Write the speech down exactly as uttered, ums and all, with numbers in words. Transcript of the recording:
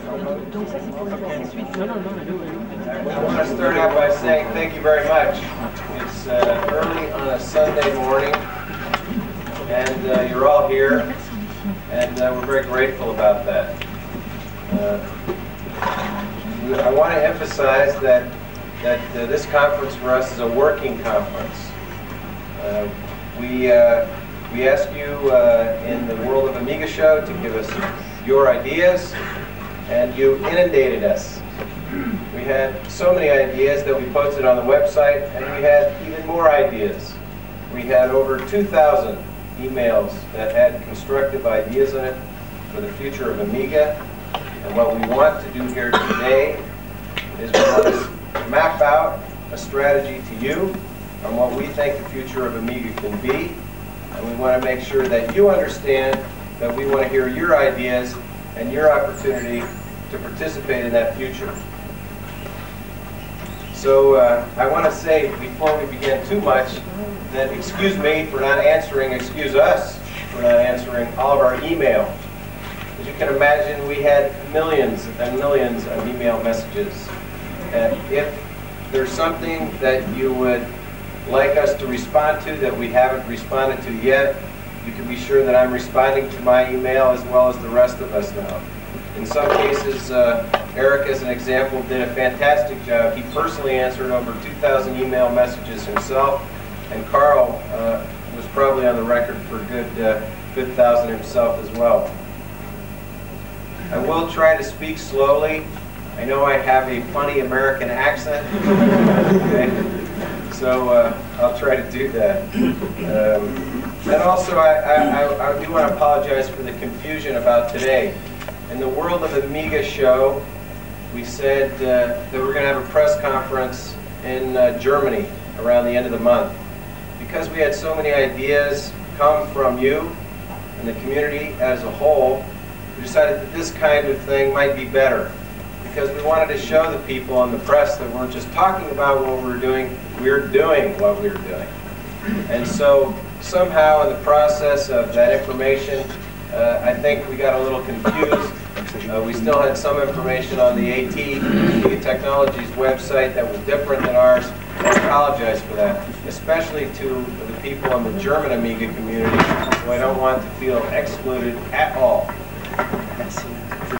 Donc ça, c'est pour la suite. Non, non, non. I want to start out by saying thank you very much. It's uh, early on a Sunday morning, and uh, you're all here, and uh, we're very grateful about that. Uh, I want to emphasize that that uh, this conference for us is a working conference. Uh, we uh, we ask you uh, in the World of Amiga show to give us your ideas, and you inundated us. We had so many ideas that we posted on the website, and we had even more ideas. We had over two thousand emails that had constructive ideas in it for the future of Amiga. And what we want to do here today is we want to map out a strategy to you on what we think the future of Amiga can be. And we want to make sure that you understand that we want to hear your ideas and your opportunity to participate in that future. So uh, I want to say before we begin too much that excuse me for not answering, excuse us for not answering all of our email. As you can imagine, we had millions and millions of email messages. And if there's something that you would like us to respond to that we haven't responded to yet, you can be sure that I'm responding to my email as well as the rest of us now. In some cases, uh, Eric, as an example, did a fantastic job. He personally answered over two thousand email messages himself, and Carl uh, was probably on the record for a good, uh, good thousand himself as well. I will try to speak slowly. I know I have a funny American accent, so uh, I'll try to do that. Um, and also, I, I, I do want to apologize for the confusion about today. In the World of Amiga show, we said uh, that we're going to have a press conference in uh, Germany around the end of the month. Because we had so many ideas come from you and the community as a whole, we decided that this kind of thing might be better. Because we wanted to show the people in the press that we're just talking about what we were doing, we're doing what we were doing. And so somehow in the process of that information, uh, I think we got a little confused. Uh, we still had some information on the AT, Amiga Technologies website that was different than ours. I apologize for that, especially to the people in the German Amiga community who I don't want to feel excluded at all.